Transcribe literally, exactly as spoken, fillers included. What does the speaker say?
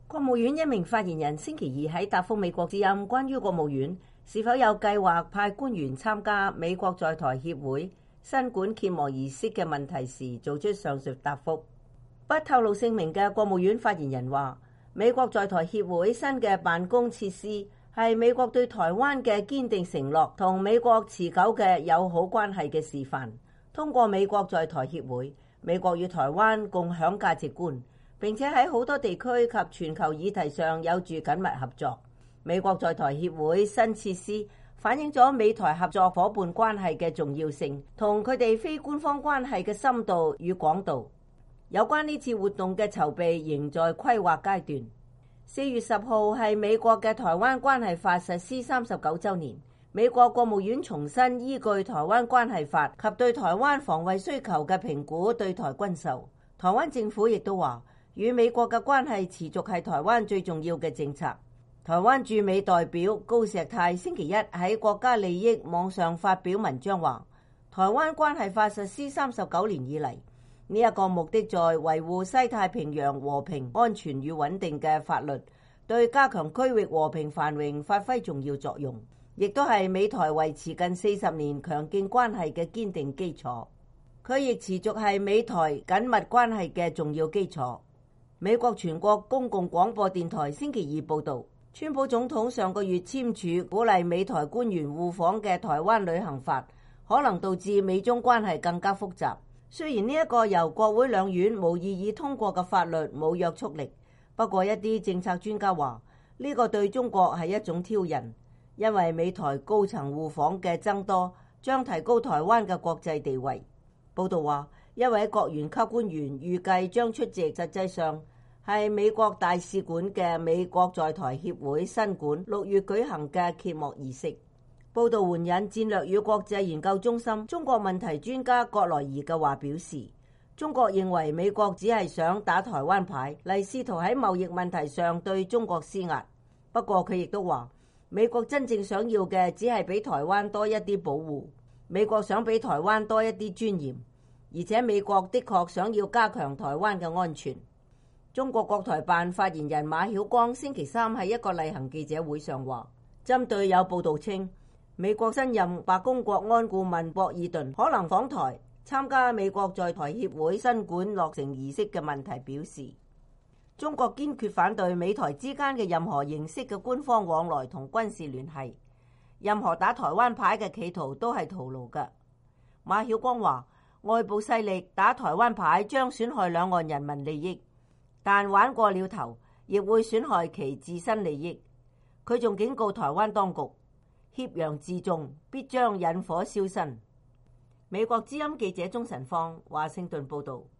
國務院一名發言人星期二喺答覆美國之音關於國務院是否有計劃派官員參加美國在台協會新館揭幕儀式嘅問題時，做出上述答覆。不透露姓名嘅國務院發言人話，美國在台協會新嘅辦公設施係美國對台灣嘅堅定承諾同美國持久嘅友好關係嘅示範。通過美國在台協會，美國與台灣共享價值觀，並且喺好多地區及全球議題上有住緊密合作。美國在台協會新設施反映咗美台合作夥伴關係嘅重要性，同佢哋非官方關係嘅深度與廣度。有關呢次活動嘅籌備仍在規劃階段。四月十號係美國嘅台灣關係法實施三十九週年，美國國務院重新依據台灣關係法及對台灣防衛需求嘅評估對台軍售。台灣政府亦都話，與美國嘅關係持續係台灣最重要嘅政策。台灣駐美代表高石泰星期一喺國家利益網上發表文章話，台灣關係法實施三十九年以嚟，呢一個目的在維護西太平洋和平、安全與穩定嘅法律，對加強區域和平繁榮發揮重要作用，亦都係美台維持近四十年強勁關係嘅堅定基礎。佢亦持續係美台緊密關係嘅重要基礎。美國全國公共廣播電台星期二報導，川普總統上個月簽署鼓勵美台官員互訪嘅台灣旅行法，可能導致美中關係更加複雜。雖然呢一個由國會兩院無異議通過嘅法律冇約束力，不過一啲政策專家話呢個對中國係一種挑釁，因為美台高層互訪嘅增多將提高台灣嘅國際地位。報道話，一位國員級官員預計將出席，實際上係美國大使館嘅美國在台協會新館六月舉行嘅揭幕儀式。報道援引戰略與國際研究中心中國問題專家葛萊儀嘅話表示，中國認為美國只係想打台灣牌嚟試圖喺貿易問題上對中國施壓。不過佢亦都話，美國真正想要嘅只係俾台灣多一啲保護，美國想俾台灣多一啲尊嚴，而且美國的確想要加強台灣嘅安全。中國國台辦發言人馬曉光星期三喺一個例行記者會上話，針對有報道稱美國新任白宮國安顧問博爾頓可能訪台參加美國在台協會新館落成儀式嘅問題表示，中國堅決反對美台之間嘅任何形式嘅官方往來同軍事聯繫，任何打台灣牌嘅企圖都係徒勞嘅。馬曉光話，外部勢力打台灣牌將損害兩岸人民利益，但玩過了頭亦會損害其自身利益。佢仲警告台灣當局，挾洋自重必將引火燒身。美國之音記者鍾晨芳華盛頓報道。